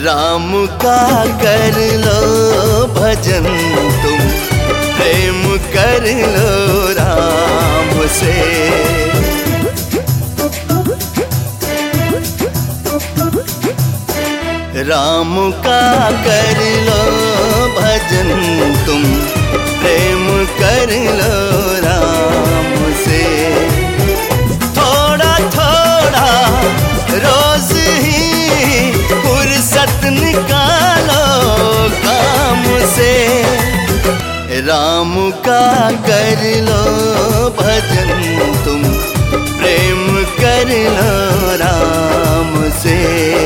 राम का कर लो भजन तुम, प्रेम कर लो राम से। राम का कर लो भजन तुम, प्रेम कर लो राम से। थोड़ा थोड़ा रोज ही फुर्सत निकालो काम से। राम का कर लो भजन तुम, प्रेम कर लो राम से।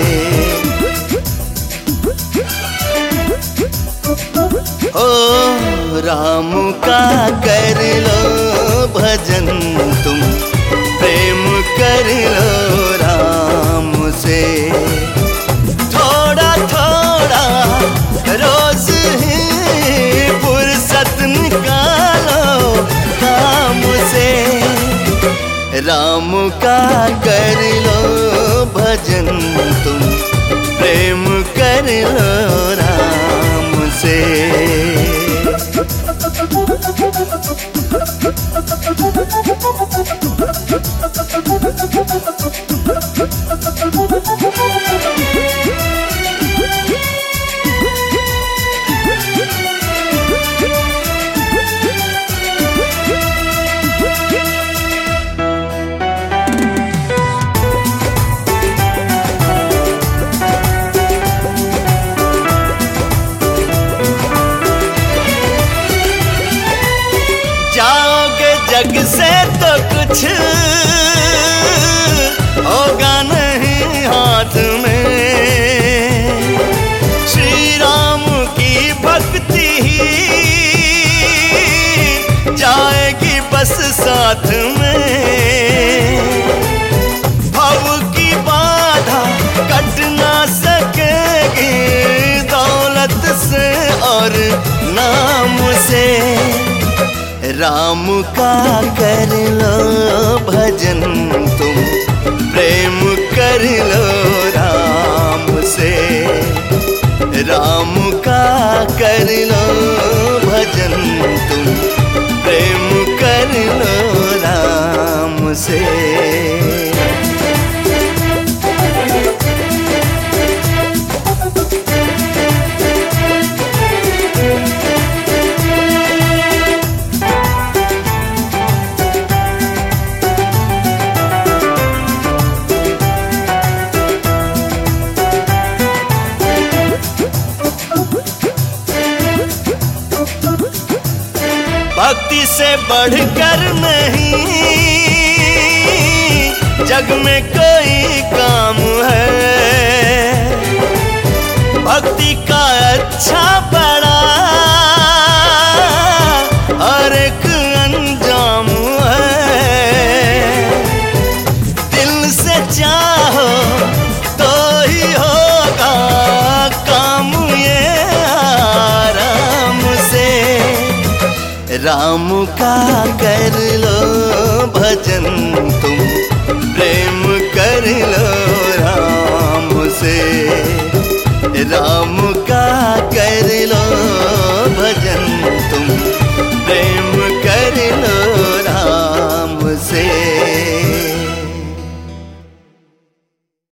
ओ राम का कर लो भजन तुम, प्रेम कर लो राम से। थोड़ा थोड़ा रोज ही फुर्सत निकालो काम से। राम का कर लो भजन तुम, प्रेम कर लो राम से। जाओगे जग से तो कुछ होगा नहीं हाथ में। श्री राम की भक्ति ही जाएगी बस साथ में। भव की बाधा कट ना सकेगी दौलत से और नाम से। राम का कर लो भजन तुम, प्रेम कर लो राम से। राम का कर लो भजन तुम, प्रेम कर लो राम से। भक्ति से बढ़कर नहीं जग में कोई काम है। भक्ति का अच्छा बड़ा हर एक अंजाम है। दिल से चाहो तो ही होगा काम ये आराम से। राम का कर लो भजन तुम, प्रेम कर लो राम से। राम